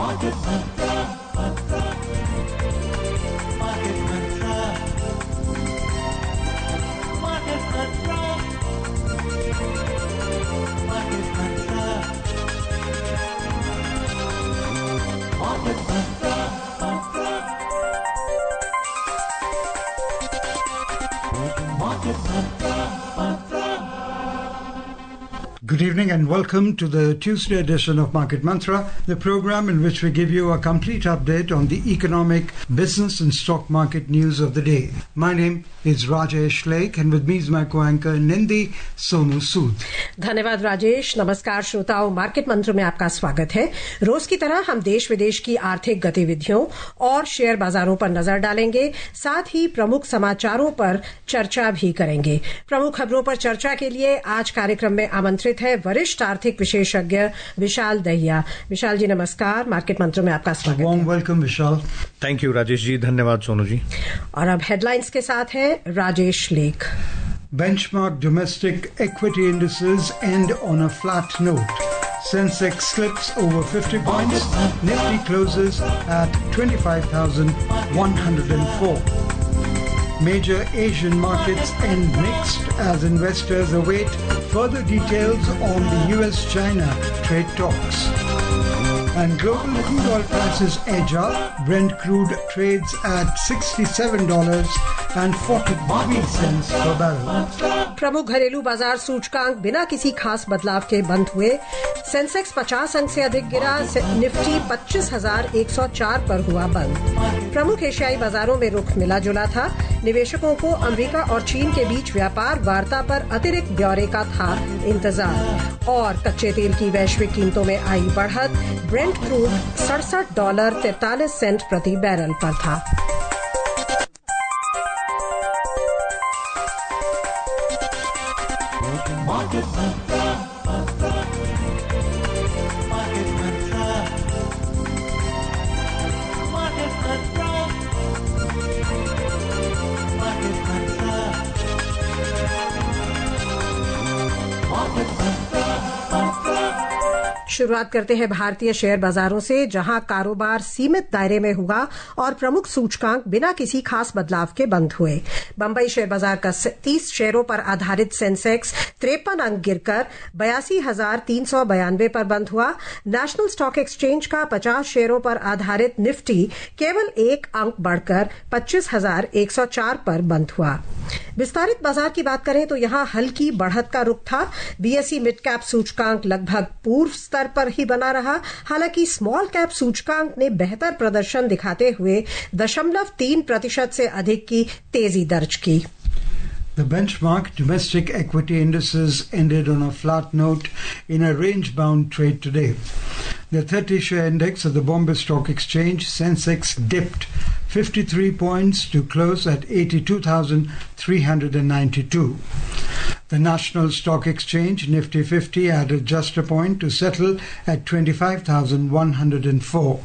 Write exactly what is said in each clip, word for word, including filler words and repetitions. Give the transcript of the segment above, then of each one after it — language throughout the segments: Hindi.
Market Mantra, Mantra, Market Mantra, Market Mantra, Market Mantra, Market Mantra, Mantra, Market Mantra, Mantra. Good evening and welcome to the Tuesday edition of Market Mantra, the program in which we give you a complete update on the economic, business and stock market news of the day. My name is Rajesh Lake and with me is my co-anchor in Hindi, Sonu Sood. धन्यवाद राजेश। नमस्कार श्रोताओं, मार्केट मंत्र में आपका स्वागत है। रोज की तरह हम देश विदेश की आर्थिक गतिविधियों और शेयर बाजारों पर नजर डालेंगे, साथ ही प्रमुख समाचारों पर चर्चा भी करेंगे। प्रमुख खबरों पर चर्चा के लिए आज कार्यक्रम में आमंत्रित है वरिष्ठ आर्थिक विशेषज्ञ विशाल दहिया। विशाल जी नमस्कार, मार्केट मंत्र में आपका स्वागत है। Warm welcome, Vishal. Thank you Rajesh ji, धन्यवाद सोनू जी। और अब हेडलाइंस के साथ है राजेश लेख। Benchmark domestic equity indices end on a flat note. Sensex slips over fifty points. Nifty closes at twenty-five thousand one hundred four. Major Asian markets end mixed as investors await further details on the U S China trade talks. And global crude oil prices edge up. Brent crude trades at sixty-seven dollars and forty-three cents per barrel. प्रमुख घरेलू बाजार सूचकांक बिना किसी खास बदलाव के बंद हुए। सेंसेक्स पचास अंक से अधिक गिरा। निफ्टी पच्चीस हजार एक सौ चार पर हुआ बंद। प्रमुख एशियाई बाजारों में रुख मिला जुला था। निवेशकों को अमेरिका और चीन के बीच व्यापार वार्ता पर अतिरिक्त ब्यौरे का था इंतजार। और कच्चे तेल की वैश्विक कीमतों में आई बढ़त। ब्रेंट क्रूड सड़सठ डॉलर तैंतालीस सेंट प्रति बैरल पर था। Market Mantra, Mantra, Market Mantra, Market Mantra, Market Mantra, Market Mantra, Mantra. शुरुआत करते हैं भारतीय शेयर बाजारों से, जहां कारोबार सीमित दायरे में हुआ और प्रमुख सूचकांक बिना किसी खास बदलाव के बंद हुए। बंबई शेयर बाजार का तीस शेयरों पर आधारित सेंसेक्स तिरपन अंक गिरकर बयासी हजार तीन सौ बयानवे पर बंद हुआ। नेशनल स्टॉक एक्सचेंज का पचास शेयरों पर आधारित निफ्टी केवल एक अंक बढ़कर पच्चीस हजार एक सौ चार पर बंद हुआ। विस्तारित बाजार की बात करें तो यहां हल्की बढ़त का रुख था। बीएसई मिड कैप सूचकांक लगभग पूर्व स्तर पर ही बना रहा। हालांकि स्मॉल कैप सूचकांक ने बेहतर प्रदर्शन दिखाते हुए दशमलव तीन प्रतिशत से अधिक की तेजी दर्ज की। The benchmark domestic equity indices ended on a flat note in a range-bound trade today. The thirty-share index of the Bombay Stock Exchange, Sensex, dipped fifty-three points to close at eighty-two thousand three hundred ninety-two. The National Stock Exchange, Nifty fifty, added just a point to settle at twenty-five thousand one hundred four.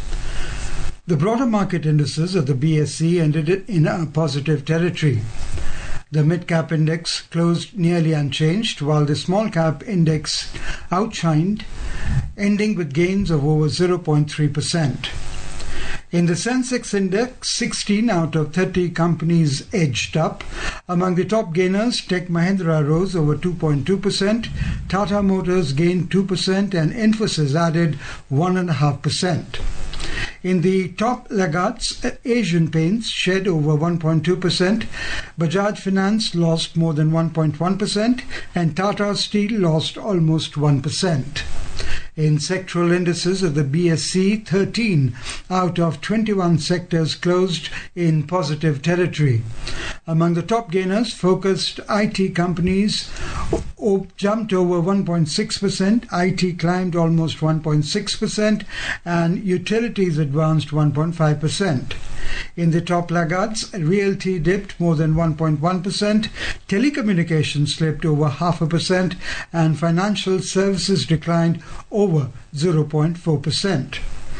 The broader market indices of the B S E ended in a positive territory. The mid-cap index closed nearly unchanged, while the small-cap index outshined, ending with gains of over zero point three percent. In the Sensex index, sixteen out of thirty companies edged up. Among the top gainers, Tech Mahindra rose over two point two percent, Tata Motors gained two percent, and Infosys added one point five percent. In the top laggards, Asian Paints shed over one point two percent, Bajaj Finance lost more than one point one percent, and Tata Steel lost almost one percent. In sectoral indices of the B S E, thirteen out of twenty-one sectors closed in positive territory. Among the top gainers, focused I T companies jumped over one point six percent, I T climbed almost one point six percent, and utilities advanced one point five percent. In the top laggards, realty dipped more than one point one percent, telecommunications slipped over half a percent, and financial services declined over zero point four percent.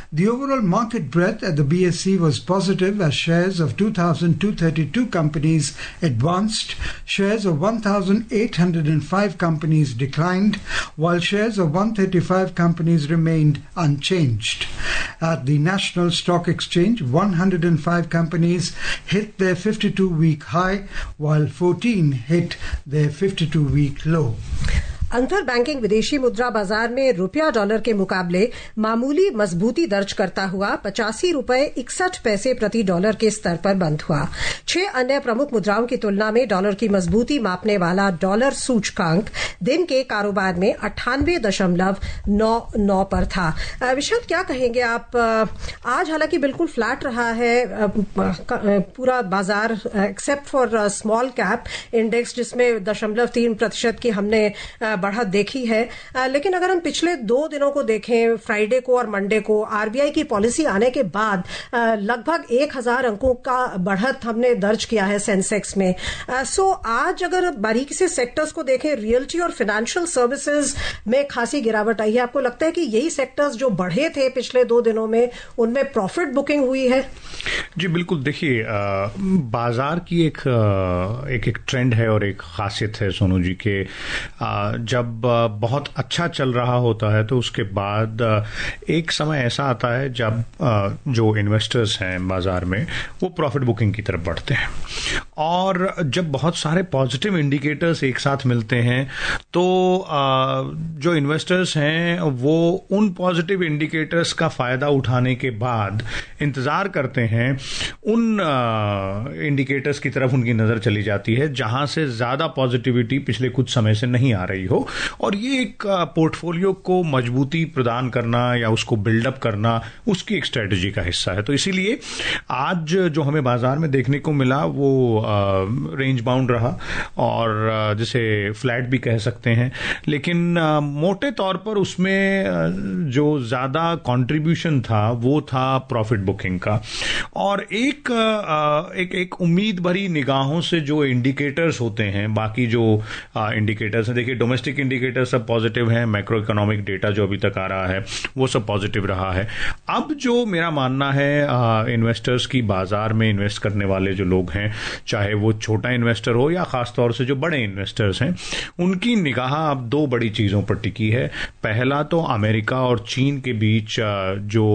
The overall market breadth at the B S E was positive as shares of two thousand two hundred thirty-two companies advanced, shares of one thousand eight hundred five companies declined, while shares of one hundred thirty-five companies remained unchanged. At the National Stock Exchange, one hundred five companies hit their fifty-two-week high, while fourteen hit their fifty-two-week low. अंतर बैंकिंग विदेशी मुद्रा बाजार में रुपया डॉलर के मुकाबले मामूली मजबूती दर्ज करता हुआ पचासी रुपए इकसठ पैसे प्रति डॉलर के स्तर पर बंद हुआ। छह अन्य प्रमुख मुद्राओं की तुलना में डॉलर की मजबूती मापने वाला डॉलर सूचकांक दिन के कारोबार में अट्ठानवे दशमलव नौ नौ पर था। विशाल, क्या कहेंगे आप? आज हालांकि बिल्कुल फ्लैट रहा है पूरा बाजार except for small cap index, जिसमें दशमलव तीन प्रतिशत की हमने बढ़त देखी है, लेकिन अगर हम पिछले दो दिनों को देखें, फ्राइडे को और मंडे को, आरबीआई की पॉलिसी आने के बाद लगभग एक हजार अंकों का बढ़त हमने दर्ज किया है सेंसेक्स में। सो आज अगर बारीकी से सेक्टर्स को देखें, रियल्टी और फाइनेंशियल सर्विसेज में खासी गिरावट आई है। आपको लगता है कि यही सेक्टर्स जो बढ़े थे पिछले दो दिनों में, उनमें प्रॉफिट बुकिंग हुई है? जी बिल्कुल। देखिए, बाजार की एक एक एक ट्रेंड है और एक खासियत है सोनू जी के, जब बहुत अच्छा चल रहा होता है तो उसके बाद एक समय ऐसा आता है जब जो इन्वेस्टर्स हैं बाजार में वो प्रॉफिट बुकिंग की तरफ बढ़ते हैं, और जब बहुत सारे पॉजिटिव इंडिकेटर्स एक साथ मिलते हैं तो जो इन्वेस्टर्स हैं वो उन पॉजिटिव इंडिकेटर्स का फायदा उठाने के बाद इंतजार करते हैं उन इंडिकेटर्स की तरफ उनकी नजर चली जाती है जहां से ज्यादा पॉजिटिविटी पिछले कुछ समय से नहीं आ रही हो, और ये एक पोर्टफोलियो को मजबूती प्रदान करना या उसको बिल्डअप करना उसकी एक स्ट्रेटजी का हिस्सा है। तो इसीलिए आज जो हमें बाजार में देखने को मिला वो रेंज बाउंड रहा, और जिसे फ्लैट भी कह सकते हैं, लेकिन मोटे तौर पर उसमें जो ज्यादा कंट्रीब्यूशन था वो था प्रॉफिट बुकिंग का। और एक एक एक उम्मीद भरी निगाहों से जो इंडिकेटर्स होते हैं, बाकी जो इंडिकेटर्स हैं, देखिए डोमेस्टिक इंडिकेटर सब पॉजिटिव हैं, मैक्रो इकोनॉमिक डेटा जो अभी तक आ रहा है वो सब पॉजिटिव रहा है। अब जो मेरा मानना है इन्वेस्टर्स की, बाजार में इन्वेस्ट करने वाले जो लोग हैं, चाहे वो छोटा इन्वेस्टर हो या खासतौर से जो बड़े इन्वेस्टर्स हैं, उनकी निगाह अब दो बड़ी चीजों पर टिकी है। पहला तो अमेरिका और चीन के बीच जो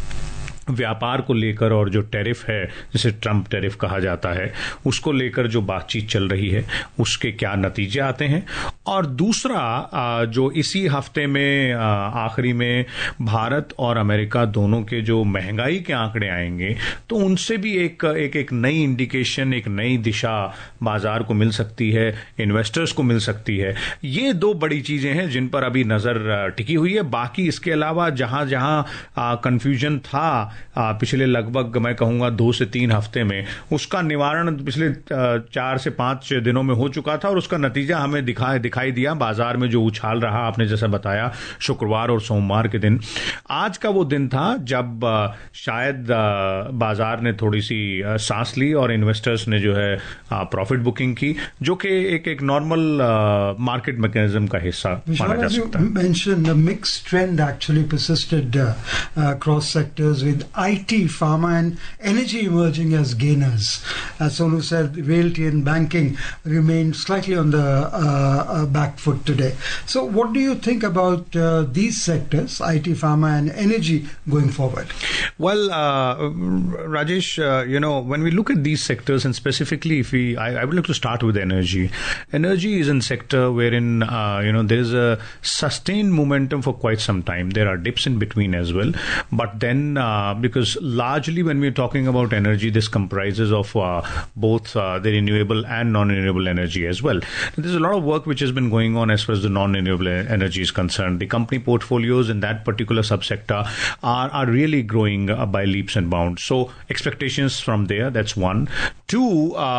व्यापार को लेकर और जो टैरिफ है, जिसे ट्रंप टैरिफ कहा जाता है, उसको लेकर जो बातचीत चल रही है उसके क्या नतीजे आते हैं, और दूसरा जो इसी हफ्ते में आखिरी में भारत और अमेरिका दोनों के जो महंगाई के आंकड़े आएंगे तो उनसे भी एक एक एक नई इंडिकेशन, एक नई दिशा बाजार को मिल सकती है, इन्वेस्टर्स को मिल सकती है। ये दो बड़ी चीजें हैं जिन पर अभी नजर टिकी हुई है। बाकी इसके अलावा जहां जहां कंफ्यूजन था पिछले लगभग मैं कहूंगा दो से तीन हफ्ते में, उसका निवारण पिछले चार से पांच दिनों में हो चुका था, और उसका नतीजा हमें दिखाई दिखाई दिया बाजार में जो उछाल रहा, आपने जैसा बताया शुक्रवार और सोमवार के दिन। आज का वो दिन था जब शायद बाजार ने थोड़ी सी सांस ली और इन्वेस्टर्स ने जो है प्रॉफिट बुकिंग की, जो कि एक एक नॉर्मल मार्केट मैकेनिज्म का हिस्सा माना जा सकता है। mentioned, a mixed trend actually persisted uh, uh, across sectors, with I T, pharma and energy emerging as gainers. As Sonu said, realty and banking remained slightly on the uh, uh, back foot today. So what do you think about uh, these sectors, I T, pharma and energy, going forward? Well, uh, Rajesh, uh, you know, when we look at these sectors, and specifically if we, I, I would like to start with energy. Energy is a sector wherein, uh, you know, there is a sustained momentum for quite some time. There are dips in between as well. But then, uh, because largely when we're talking about energy, this comprises of uh, both uh, the renewable and non-renewable energy as well. There's a lot of work which has been going on as far as the non-renewable energy is concerned. The company portfolios in that particular subsector are, are really growing uh, by leaps and bounds. So expectations from there, that's one. Two, uh,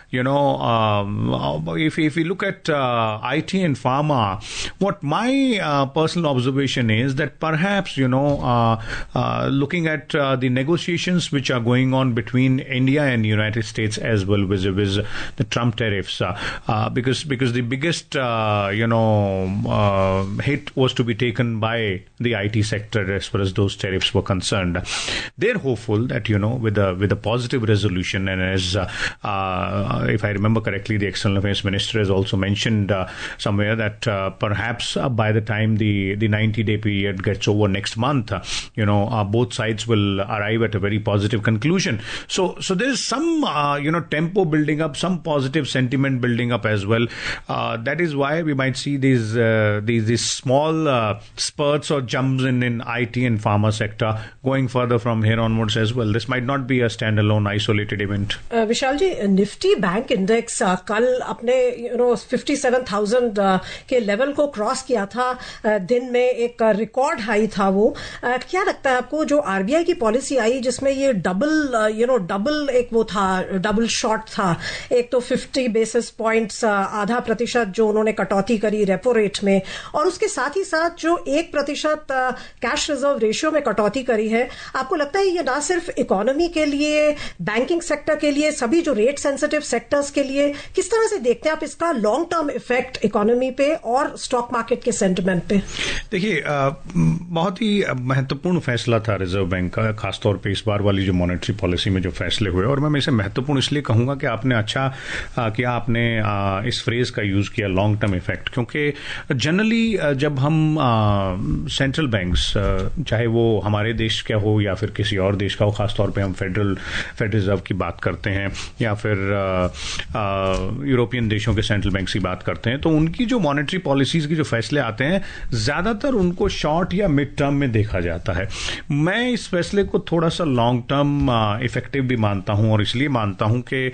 you know, um, if if we look at uh, I T and pharma, what my uh, personal observation is that perhaps, you know, uh, uh, looking at uh, the negotiations which are going on between India and United States as well vis-a-vis the Trump tariffs, uh, uh, because because the biggest uh, you know uh, hit was to be taken by the I T sector as far as those tariffs were concerned. They're hopeful that, you know, with a with a positive resolution, and as uh, uh, if I remember correctly, the External Affairs Minister has also mentioned uh, somewhere that uh, perhaps uh, by the time the the ninety day period gets over next month, uh, you know, uh, both sides will arrive at a very positive conclusion. So so there is some uh, you know tempo building up, some positive sentiment building up as well. Uh, that is why we might see these uh, these these small uh, spurts or jumps in in I T and pharma sector going further from here onwards as well. This might not be a standalone isolated event. uh, Vishal ji, Nifty bank index uh, कल अपने you know fifty seven thousand के लेवल को क्रॉस किया था. uh, दिन में एक रिकॉर्ड uh, हाई था वो. uh, क्या लगता है आपको, जो आरबीआई की पॉलिसी आई जिसमें ये डबल यू नो डबल एक वो था, डबल शॉट था, एक तो फिफ्टी बेसिस पॉइंट्स आधा प्रतिशत जो उन्होंने कटौती करी रेपो रेट में, और उसके साथ ही साथ जो एक प्रतिशत कैश रिजर्व रेशियो में कटौती करी है, आपको लगता है ये ना सिर्फ इकोनॉमी के लिए, बैंकिंग सेक्टर के लिए, सभी जो रेट सेंसिटिव सेक्टर्स के लिए, किस तरह से देखते हैं आप इसका लॉन्ग टर्म इफेक्ट इकोनॉमी पे और स्टॉक मार्केट के सेंटिमेंट पे? देखिए, बहुत ही महत्वपूर्ण फैसला था रिजर्व बैंक का, खासतौर पे इस बार वाली जो मॉनेटरी पॉलिसी में जो फैसले हुए, और मैं इसे महत्वपूर्ण इसलिए कहूंगा कि आपने अच्छा किया, आपने इस फ्रेज का यूज किया लॉन्ग टर्म इफेक्ट, क्योंकि जनरली जब हम सेंट्रल बैंक्स, चाहे वो हमारे देश का हो या फिर किसी और देश का हो, खासतौर पे हम फेडरल फेडरल रिजर्व की बात करते हैं या फिर यूरोपियन देशों के सेंट्रल बैंक की बात करते हैं, तो उनकी जो मॉनेटरी पॉलिसीज की जो फैसले आते हैं ज्यादातर उनको शॉर्ट या मिड टर्म में देखा जाता है. मैं इस फैसले को थोड़ा सा लॉन्ग टर्म इफेक्टिव भी मानता हूं, और इसलिए मानता हूं कि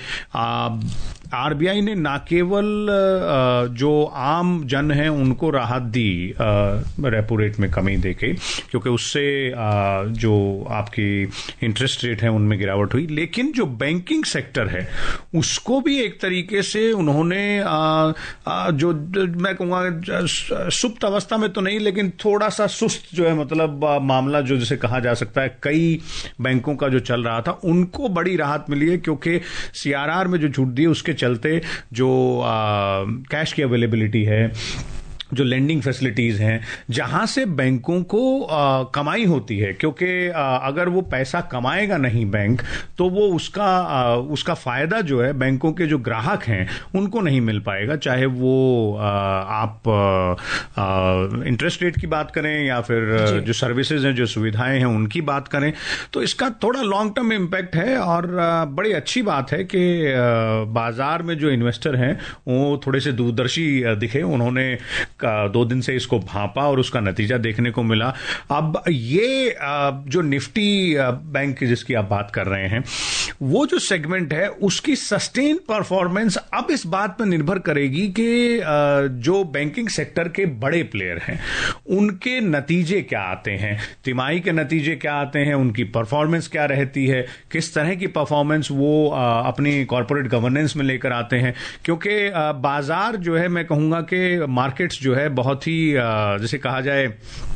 आरबीआई ने न केवल जो आम जन है उनको राहत दी रेपो रेट में कमी देके, क्योंकि उससे जो आपकी इंटरेस्ट रेट है उनमें गिरावट हुई, लेकिन जो बैंकिंग सेक्टर है उसको भी एक तरीके से उन्होंने जो मैं कहूँगा सुप्त अवस्था में तो नहीं, लेकिन थोड़ा सा सुस्त जो है मतलब मामला जो जिसे कहा जा सकता है कई बैंकों का जो चल रहा था, उनको बड़ी राहत मिली है, क्योंकि सीआरआर में जो छूट दी उसके चलते जो कैश की अवेलेबिलिटी है, जो लेंडिंग फैसिलिटीज हैं, जहां से बैंकों को आ, कमाई होती है, क्योंकि आ, अगर वो पैसा कमाएगा नहीं बैंक, तो वो उसका आ, उसका फायदा जो है बैंकों के जो ग्राहक हैं उनको नहीं मिल पाएगा, चाहे वो आ, आप इंटरेस्ट रेट की बात करें या फिर जो सर्विसेज हैं, जो सुविधाएं हैं उनकी बात करें. तो इसका थोड़ा लॉन्ग टर्म इम्पैक्ट है, और आ, बड़ी अच्छी बात है कि आ, बाजार में जो इन्वेस्टर हैं वो थोड़े से दूरदर्शी दिखे, उन्होंने दो दिन से इसको भांपा और उसका नतीजा देखने को मिला. अब ये जो निफ्टी बैंक जिसकी आप बात कर रहे हैं, वो जो सेगमेंट है उसकी सस्टेन परफॉर्मेंस अब इस बात पर निर्भर करेगी कि जो बैंकिंग सेक्टर के बड़े प्लेयर हैं उनके नतीजे क्या आते हैं, तिमाही के नतीजे क्या आते हैं, उनकी परफॉर्मेंस क्या रहती है, किस तरह की परफॉर्मेंस वो अपनी कॉर्पोरेट गवर्नेंस में लेकर आते हैं. क्योंकि बाजार जो है, मैं कहूंगा कि मार्केट्स जो है बहुत ही जैसे कहा जाए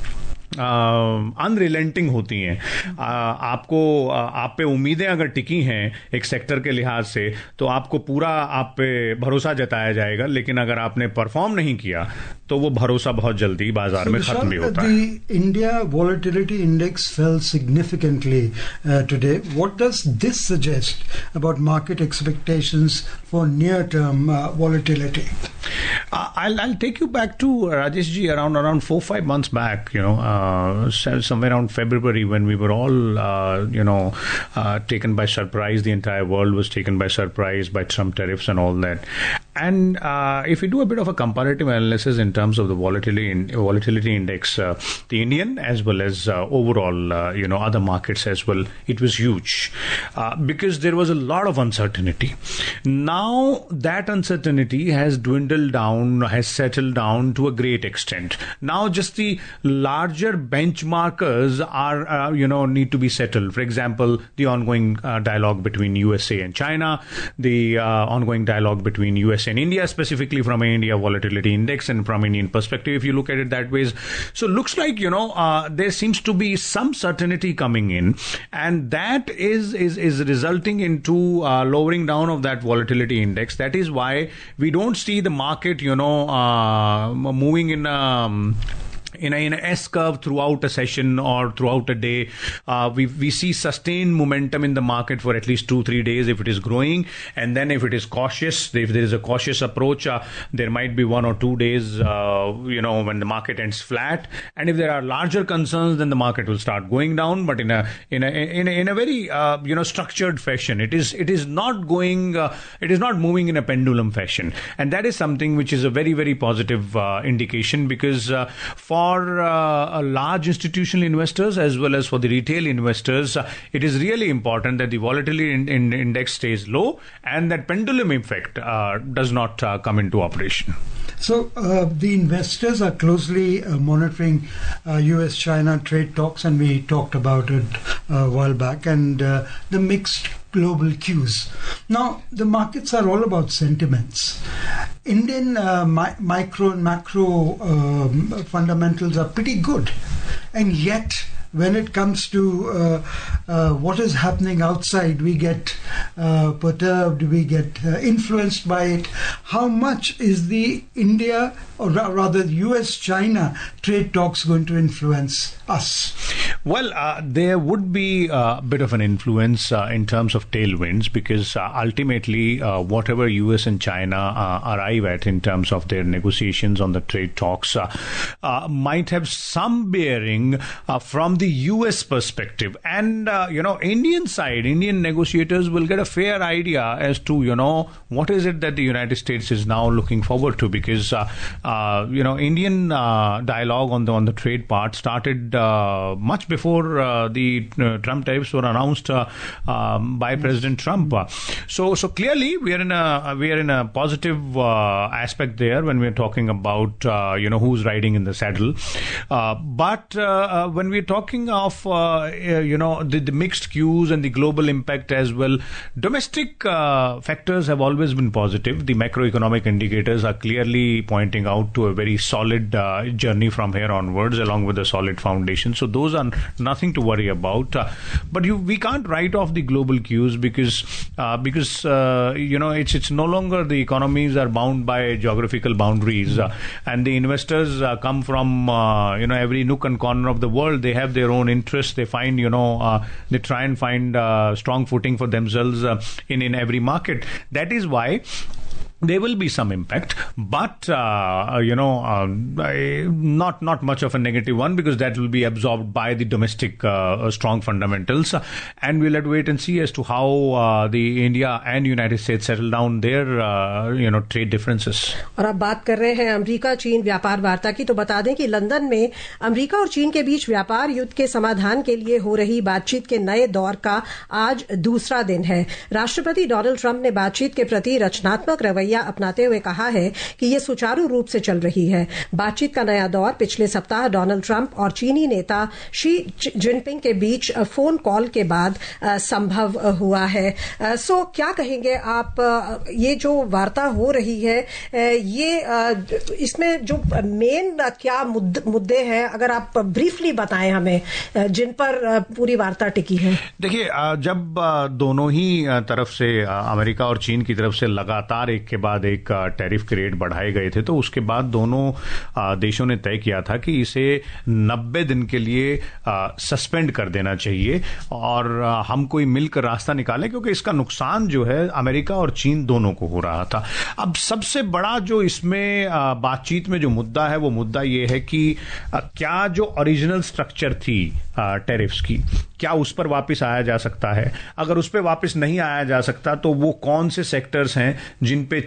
अनरिलेंटिंग होती हैं. uh, आपको uh, आप पे उम्मीदें अगर टिकी हैं एक सेक्टर के लिहाज से, तो आपको पूरा आप पे भरोसा जताया जाएगा, लेकिन अगर आपने परफॉर्म नहीं किया तो वो भरोसा बहुत जल्दी बाजार so में खत्म भी होता है. India volatility index fell significantly today. What does this suggest about market expectations for near term volatility? I'll I'll take you back to uh, Rajesh ji around around four five months back, you know, uh, somewhere around February, when we were all uh, you know uh, taken by surprise. The entire world was taken by surprise by Trump tariffs and all that. And uh, if we do a bit of a comparative analysis in terms of the volatility in, volatility index, uh, the Indian as well as uh, overall, uh, you know, other markets as well, it was huge uh, because there was a lot of uncertainty. Now that uncertainty has dwindled down, has settled down to a great extent. Now just the larger benchmarkers are, uh, you know, need to be settled. For example, the ongoing uh, dialogue between U S A and China, the uh, ongoing dialogue between U S A and India, specifically from an India volatility index and from Indian perspective, if you look at it that way. So looks like, you know, uh, there seems to be some certainty coming in, and that is is, is resulting into uh, lowering down of that volatility index. That is why we don't see the market, you know, uh, moving in um, in a, in a S-curve throughout a session or throughout a day. Uh, we we see sustained momentum in the market for at least two, three days if it is growing. And then if it is cautious, if there is a cautious approach, uh, there might be one or two days, uh, you know, when the market ends flat. And if there are larger concerns, then the market will start going down, but in a in a in a, in a very uh, you know structured fashion. It is it is not going, uh, it is not moving in a pendulum fashion, and that is something which is a very very positive uh, indication, because uh, for For uh, large institutional investors as well as for the retail investors, uh, it is really important that the volatility in, in index stays low and that pendulum effect uh, does not uh, come into operation. So uh, the investors are closely uh, monitoring uh, U S China trade talks, and we talked about it uh, a while back, and uh, the mixed global cues. Now, the markets are all about sentiments. Indian uh, mi- micro and macro um, fundamentals are pretty good, and yet when it comes to uh, uh, what is happening outside, we get uh, perturbed, we get uh, influenced by it. How much is the India, or ra- rather U S China trade talks going to influence us? Well, uh, there would be a bit of an influence uh, in terms of tailwinds, because uh, ultimately uh, whatever U S and China uh, arrive at in terms of their negotiations on the trade talks uh, uh, might have some bearing uh, from the U S perspective. And, uh, you know, Indian side, Indian negotiators will get a fair idea as to, you know, what is it that the United States is now looking forward to, because, uh, uh, you know, Indian uh, dialogue on the, on the trade part started uh, much before uh, the uh, Trump tariffs were announced uh, um, by President Trump. So, so clearly we are in a we are in a positive uh, aspect there when we're talking about uh, you know who's riding in the saddle. Uh, but uh, when we're talking of uh, you know the, the mixed cues and the global impact as well, domestic uh, factors have always been positive. The macroeconomic indicators are clearly pointing out to a very solid uh, journey from here onwards, along with a solid foundation. So those are nothing to worry about. Uh, but you, we can't write off the global cues, because uh, because uh, you know it's it's no longer the economies are bound by geographical boundaries, uh, and the investors uh, come from uh, you know every nook and corner of the world. They have their own interests. They find you know uh, they try and find uh, strong footing for themselves uh, in in every market. That is why there will be some impact, but uh, you know, uh, not not much of a negative one, because that will be absorbed by the domestic uh, strong fundamentals, and we'll have to wait and see as to how uh, the India and United States settle down their uh, you know trade differences. और अब बात कर रहे हैं अमेरिका चीन व्यापार वार्ता की, तो बता दें कि लंदन में अमेरिका और चीन के बीच व्यापार युद्ध के समाधान के लिए हो रही बातचीत के नए दौर का आज दूसरा दिन है। राष्ट्रपति डोनाल्ड ट्रंप ने बातचीत के प्रति रचनात्मक रवैया अपनाते हुए कहा है कि यह सुचारू रूप से चल रही है। बातचीत का नया दौर पिछले सप्ताह डोनाल्ड ट्रंप और चीनी नेता शी जिनपिंग के बीच फोन कॉल के बाद संभव हुआ है। सो क्या कहेंगे आप, ये जो वार्ता हो रही है, ये इसमें जो मेन क्या मुद्दे हैं, अगर आप ब्रीफली बताएं हमें, जिन पर पूरी वार्ता टिकी है? देखिए, जब दोनों ही तरफ से, अमेरिका और चीन की तरफ से लगातार एक के बाद एक टैरिफ के रेट बढ़ाए गए थे, तो उसके बाद दोनों देशों ने तय किया था कि इसे नब्बे दिन के लिए सस्पेंड कर देना चाहिए और हम कोई मिलकर रास्ता निकालें, क्योंकि इसका नुकसान जो है अमेरिका और चीन दोनों को हो रहा था। अब सबसे बड़ा जो इसमें बातचीत में जो मुद्दा है, वो मुद्दा ये है कि क्या जो ओरिजिनल स्ट्रक्चर थी टैरिफ्स की, क्या उस पर वापस आया जा सकता है? अगर उस पर वापस नहीं आया जा सकता, तो वो कौन से सेक्टर्स हैं जिन पे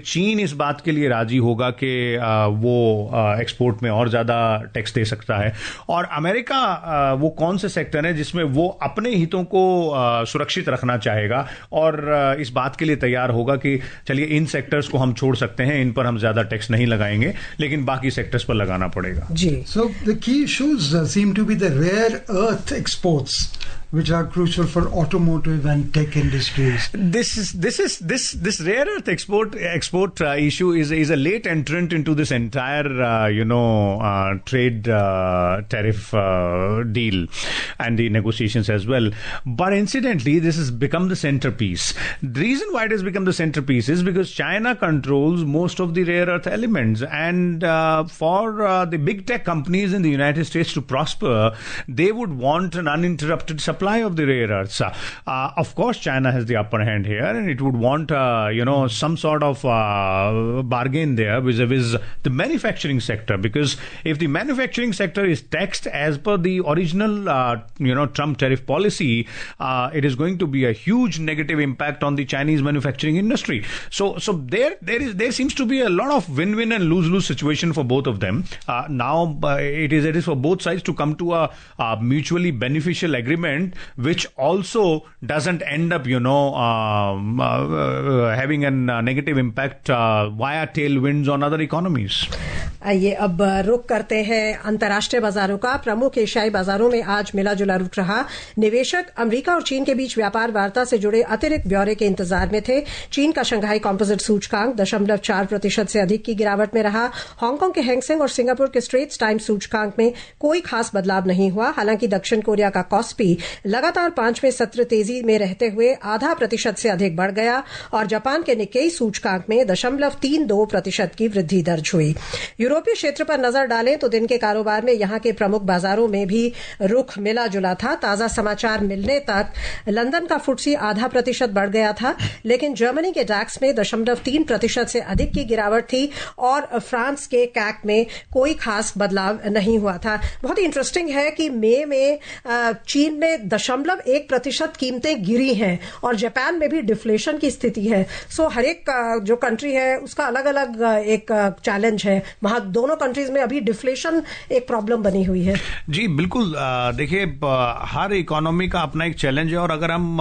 चीन इस बात के लिए राजी होगा कि वो एक्सपोर्ट में और ज़्यादा टैक्स दे सकता है, और अमेरिका वो कौन से सेक्टर है जिसमें वो अपने हितों को सुरक्षित रखना चाहेगा और इस बात के लिए तैयार होगा कि चलिए इन सेक्टर्स को हम छोड़ सकते हैं, इन पर हम ज़्यादा टैक्स नहीं लगाएंगे, लेकिन बाकी सेक्टर्स पर लगाना पड़ेगा। जी। So the key issues uh, seem to be the rare earth exports, which are crucial for automotive and tech industries. This is this is this this rare earth export export uh, issue is is a late entrant into this entire uh, you know uh, trade uh, tariff uh, deal and the negotiations as well. But incidentally, this has become the centerpiece. The reason why it has become the centerpiece is because China controls most of the rare earth elements, and uh, for uh, the big tech companies in the United States to prosper, they would want an uninterrupted supply of the rare earths. Uh, of course, China has the upper hand here, and it would want, uh, you know, some sort of uh, bargain there vis-a-vis the manufacturing sector. Because if the manufacturing sector is taxed as per the original, uh, you know, Trump tariff policy, uh, it is going to be a huge negative impact on the Chinese manufacturing industry. So, so there, there is, there seems to be a lot of win-win and lose-lose situation for both of them. Uh, now, uh, it is, it is for both sides to come to a, a mutually beneficial agreement, which also doesn't end up, you know, um, uh, uh, having a uh, negative impact uh, via tailwinds on other economies. आइए अब रुक करते हैं अंतर्राष्ट्रीय बाजारों का। प्रमुख एशियाई बाजारों में आज मिला जुला रुख रहा। निवेशक अमेरिका और चीन के बीच व्यापार वार्ता से जुड़े अतिरिक्त ब्यौरे के इंतजार में थे। चीन का शंघाई कॉम्पोजिट सूचकांक दशमलव चार प्रतिशत से अधिक की गिरावट में रहा। हांगकांग के हैंगसेंग और सिंगापुर के स्ट्रेट्स टाइम्स सूचकांक में कोई खास बदलाव नहीं हुआ। हालांकि दक्षिण कोरिया का कॉस्पी लगातार पांचवें सत्र तेजी में रहते हुए आधा प्रतिशत से अधिक बढ़ गया और जापान के निक्केई सूचकांक में दशमलव तीन दो प्रतिशत की वृद्धि दर्ज हुई। यूरोपीय क्षेत्र पर नजर डालें तो दिन के कारोबार में यहां के प्रमुख बाजारों में भी रुख मिला जुला था। ताजा समाचार मिलने तक लंदन का फुट्सी आधा प्रतिशत बढ़ गया था, लेकिन जर्मनी के डैक्स में दशमलव तीन प्रतिशत से अधिक की गिरावट थी और फ्रांस के कैक में कोई खास बदलाव नहीं हुआ था। बहुत ही इंटरेस्टिंग है कि मई में चीन में दशमलव एक प्रतिशत कीमतें गिरी हैं और जापान में भी डिफ्लेशन की स्थिति है। सो हर एक जो कंट्री है उसका अलग अलग एक चैलेंज है। वहां दोनों कंट्रीज में अभी डिफ्लेशन एक प्रॉब्लम बनी हुई है। जी बिल्कुल, देखिए हर इकोनॉमी का अपना एक चैलेंज है और अगर हम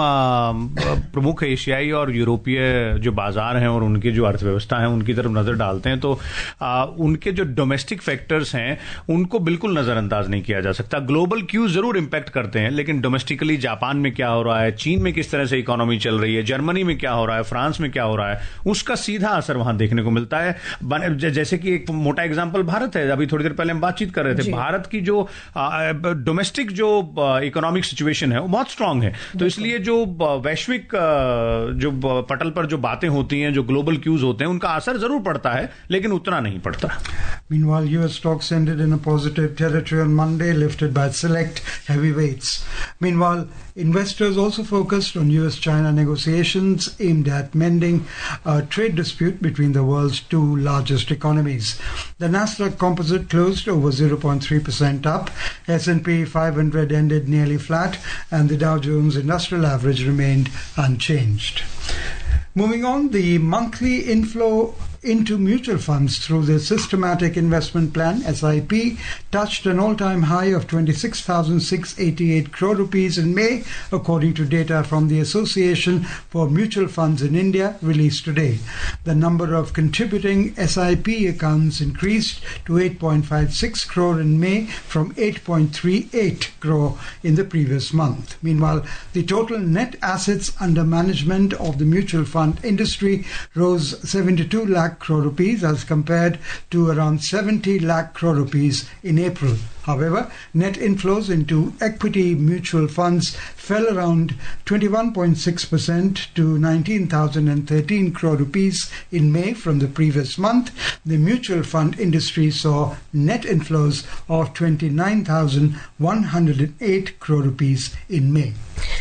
प्रमुख एशियाई और यूरोपीय जो बाजार हैं और उनकी जो अर्थव्यवस्था है उनकी तरफ नजर डालते हैं तो उनके जो डोमेस्टिक फैक्टर्स हैं उनको बिल्कुल नजरअंदाज नहीं किया जा सकता। ग्लोबल क्यूज जरूर इंपैक्ट करते हैं, लेकिन डोमेस्टिकली जापान में क्या हो रहा है, चीन में किस तरह से इकोनॉमी चल रही है, जर्मनी में क्या हो रहा है, फ्रांस में क्या हो रहा है, उसका सीधा असर वहां देखने को मिलता है। जैसे कि एक मोटा एग्जांपल भारत है, अभी थोड़ी देर पहले हम बातचीत कर रहे थे, भारत की जो डोमेस्टिक जो इकोनॉमिक सिचुएशन है वो बहुत स्ट्रांग है, तो इसलिए जो वैश्विक जो पटल पर जो बातें होती हैं, जो ग्लोबल क्यूज होते हैं, उनका असर जरूर पड़ता है, लेकिन उतना नहीं पड़ता। Meanwhile, U S stocks ended in a positive territory on Monday, lifted by select heavyweights. Meanwhile, investors also focused on U S China negotiations aimed at mending a trade dispute between the world's two largest economies. The Nasdaq Composite closed over zero point three percent up. S and P five hundred ended nearly flat, and the Dow Jones Industrial Average remained unchanged. Moving on, the monthly inflow into mutual funds through the Systematic Investment Plan S I P touched an all-time high of twenty-six thousand six hundred eighty-eight crore rupees in May, according to data from the Association for Mutual Funds in India released today. The number of contributing S I P accounts increased to eight point five six crore in May from eight point three eight crore in the previous month. Meanwhile, the total net assets under management of the mutual fund industry rose seventy-two lakh crore rupees as compared to around seventy lakh crore rupees in April. However, net inflows into equity mutual funds fell around twenty-one point six percent to nineteen thousand thirteen crore rupees in May from the previous month. The mutual fund industry saw net inflows of twenty-nine thousand one hundred eight crore rupees in May.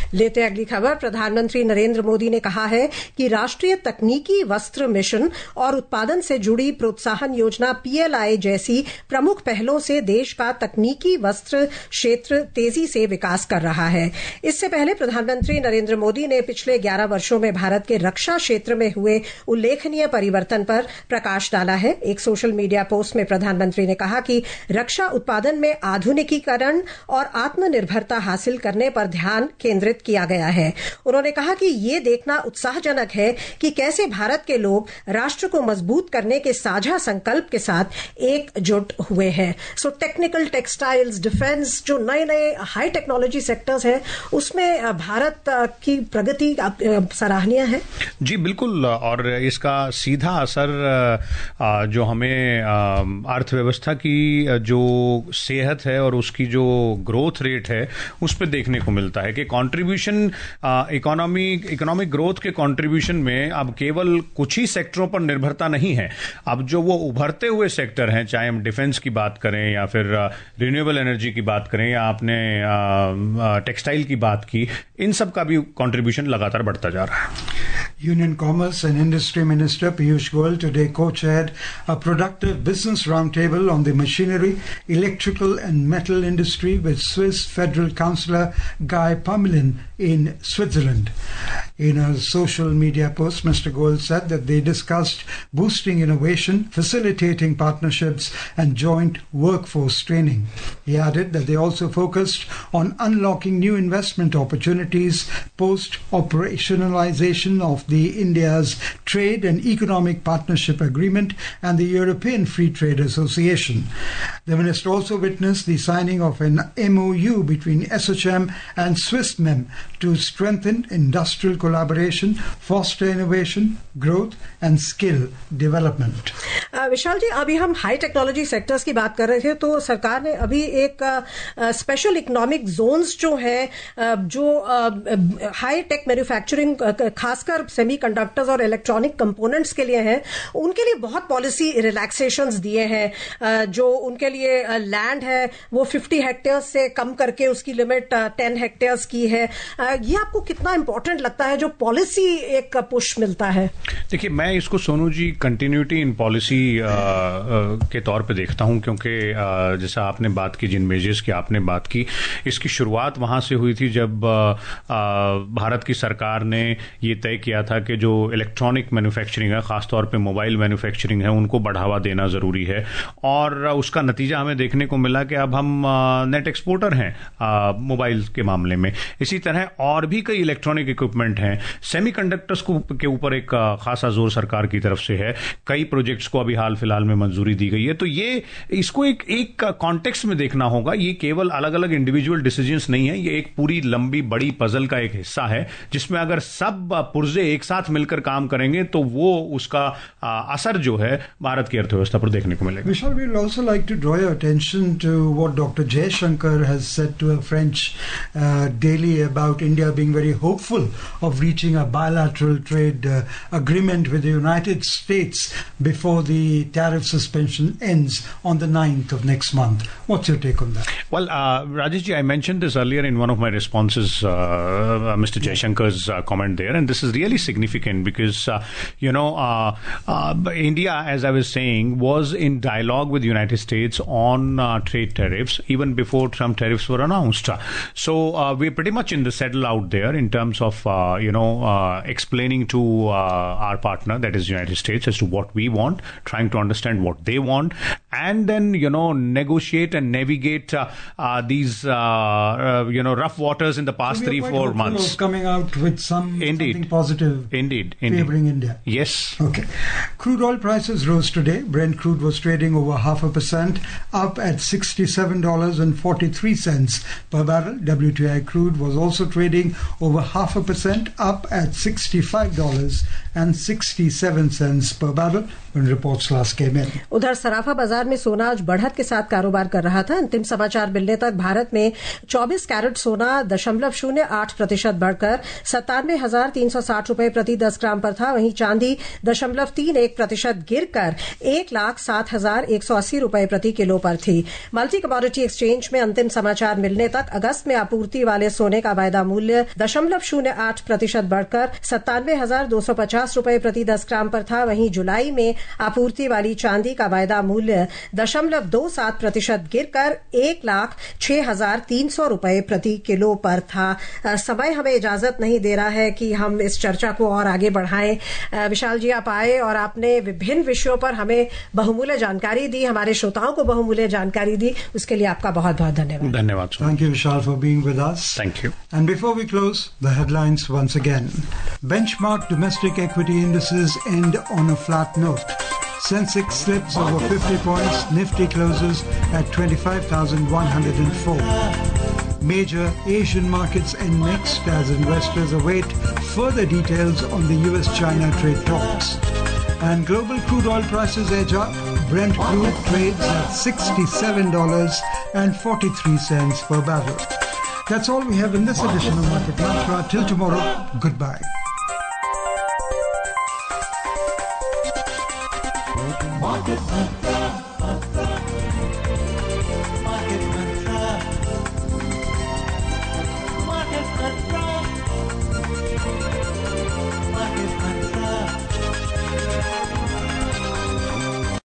लेते अगली खबर। प्रधानमंत्री नरेंद्र मोदी ने कहा है कि राष्ट्रीय तकनीकी वस्त्र मिशन और उत्पादन से जुड़ी प्रोत्साहन योजना पीएलआई जैसी प्रमुख पहलों से देश का तकनीकी वस्त्र क्षेत्र तेजी से विकास कर रहा है। इससे पहले प्रधानमंत्री नरेंद्र मोदी ने पिछले ग्यारह वर्षों में भारत के रक्षा क्षेत्र में हुए उल्लेखनीय परिवर्तन पर प्रकाश डाला है। एक सोशल मीडिया पोस्ट में प्रधानमंत्री ने कहा कि रक्षा उत्पादन में आधुनिकीकरण और आत्मनिर्भरता हासिल करने पर ध्यान केंद्रित किया गया है। उन्होंने कहा कि ये देखना उत्साहजनक है कि कैसे भारत के लोग राष्ट्र को मजबूत करने के साझा संकल्प के साथ एकजुट हुए हैं। सो टेक्निकल, टेक्सटाइल्स, डिफेंस, जो नए नए हाई टेक्नोलॉजी सेक्टर्स हैं, उसमें भारत की प्रगति सराहनीय है। जी बिल्कुल, और इसका सीधा असर जो हमें अर्थव्यवस्था की जो सेहत है और उसकी जो ग्रोथ रेट है उस पर देखने को मिलता है कि कंट्रीब्यूशन इकोनॉमी इकोनॉमिक ग्रोथ के कंट्रीब्यूशन में अब केवल कुछ ही सेक्टरों पर निर्भरता नहीं है। अब जो वो उभरते हुए सेक्टर हैं, चाहे हम डिफेंस की बात करें या फिर रिन्यूएबल एनर्जी की बात करें या आपने टेक्सटाइल की बात की, इन सब का भी कंट्रीब्यूशन लगातार बढ़ता जा रहा है। Union Commerce and Industry Minister Piyush Goyal today co-chaired a productive business roundtable on the machinery, electrical and metal industry with Swiss Federal Councillor Guy Parmelin in Switzerland. In a social media post, Mister Goyal said that they discussed boosting innovation, facilitating partnerships and joint workforce training. He added that they also focused on unlocking new investment opportunities post-operationalization of the India's Trade and Economic Partnership Agreement and the European Free Trade Association. The minister also witnessed the signing of an M O U between S H M and Swissmem to strengthen industrial collaboration, foster innovation, growth and skill development. uh, Vishal जी, अभी हम हाई टेक्नोलॉजी सेक्टर्स की बात कर रहे थे, तो सरकार ने अभी एक स्पेशल इकोनॉमिक जोन्स जो है, uh, जो हाई टेक मैन्युफैक्चरिंग, खासकर सेमीकंडक्टर्स और इलेक्ट्रॉनिक कंपोनेंट्स के लिए हैं, उनके लिए बहुत पॉलिसी रिलैक्सेशंस दिए हैं। जो उनके लिए लैंड है वो पचास हेक्टेयर्स से कम करके उसकी लिमिट दस हेक्टेयर्स की है। ये आपको कितना इंपॉर्टेंट लगता है जो पॉलिसी एक पुश मिलता है? देखिए, मैं इसको Sonu ji continuity in policy के तौर पे देखता हूं, क्योंकि जैसा आपने बात की, जिन मेजर्स की आपने बात की, इसकी शुरुआत वहां से हुई थी जब भारत की सरकार ने ये तय किया था कि जो इलेक्ट्रॉनिक मैन्युफैक्चरिंग है, खासतौर पे मोबाइल मैन्युफैक्चरिंग है, उनको बढ़ावा देना जरूरी है। और उसका नतीजा हमें देखने को मिला कि अब हम नेट एक्सपोर्टर हैं मोबाइल के मामले में। इसी तरह और भी कई इलेक्ट्रॉनिक इक्विपमेंट हैं। सेमीकंडक्टर्स को के ऊपर एक खासा जोर सरकार की तरफ से है। कई प्रोजेक्ट्स को अभी हाल फिलहाल में मंजूरी दी गई है। तो ये इसको एक एक कॉन्टेक्स्ट में देखना होगा। ये केवल अलग अलग इंडिविजुअल डिसीजंस नहीं है, ये एक पूरी लंबी बड़ी पजल का एक हिस्सा है, जिसमें अगर सब पुर्जे एक साथ मिलकर काम करेंगे तो वो उसका असर जो है भारत की अर्थव्यवस्था पर देखने को मिलेगा। Vishal, we would also like to draw your attention to what Doctor Jaishankar has said to a French uh, daily about India being very hopeful of reaching a bilateral trade uh, agreement with the United States before the tariff suspension ends on the ninth of next month. What's your take on that? Well, uh, Rajesh ji, I mentioned this earlier in one of my responses, uh, uh, Mister Jaishankar's uh, comment there, and this is really significant because, uh, you know, uh, uh, India, as I was saying, was in dialogue with the United States on uh, trade tariffs even before Trump tariffs were announced. So uh, we're pretty much in the saddle out there in terms of, uh, you know, uh, explaining to uh, our partner, that is the United States, as to what we want, trying to understand what they want, and then, you know, negotiate and navigate uh, uh, these, uh, uh, you know, rough waters in the past so three, four months. Coming out with some Indeed. something positive. Indeed. Indeed. Favoring India. Yes. Okay. Crude oil prices rose today. Brent crude was trading over half a percent, up at sixty-seven dollars and forty-three cents per barrel. W T I crude was also trading over half a percent, up at sixty-five dollars and sixty-seven cents per barrel when reports last came in. उधर सराफा बाजार में सोना आज बढ़त के साथ कारोबार कर रहा था। अंतिम समाचार मिलने तक भारत में चौबीस कैरेट सोना दशमलव शून्य आठ प्रतिशत बढ़कर सत्तानवे हजार तीन सौ साठ रुपए प्रति दस ग्राम पर था। वहीं चांदी दशमलव तीन एक प्रतिशत गिरकर एक लाख सात हजार एक सौ अस्सी रुपए प्रति किलो पर थी। मल्टी कमोडिटी एक्सचेंज में अंतिम समाचार मिलने तक अगस्त में आपूर्ति वाले सोने का वायदा मूल्य दशमलव शून्य आठ प्रतिशत बढ़कर सत्तानवे हजार दो सौ पचास रुपए प्रति दस ग्राम पर था। वहीं जुलाई में आपूर्ति वाली चांदी का वायदा मूल्य दशमलव दो सात प्रतिशत गिरकर एक लाख छह हजार तीन सौ रुपए प्रति किलो पर था। समय हमें इजाजत नहीं दे रहा है कि हम इस चर्चा को और आगे बढ़ाएं। विशाल जी, आप आए और आपने विभिन्न विषयों पर हमें बहुमूल्य जानकारी दी, हमारे श्रोताओं को बहुमूल्य जानकारी दी, उसके लिए आपका बहुत बहुत धन्यवाद। धन्यवाद। Thank you, Vishal, for being with us. Thank you. And before we close, the headlines once again. Benchmark domestic equity indices end on a flat note. Sensex slips over fifty points, Nifty closes at twenty-five thousand one hundred four. Major Asian markets end mixed as investors await further details on the U S China trade talks. And global crude oil prices edge up. Brent crude trades at sixty-seven dollars and forty-three cents per barrel. That's all we have in this edition of Market Mantra. Till tomorrow, goodbye.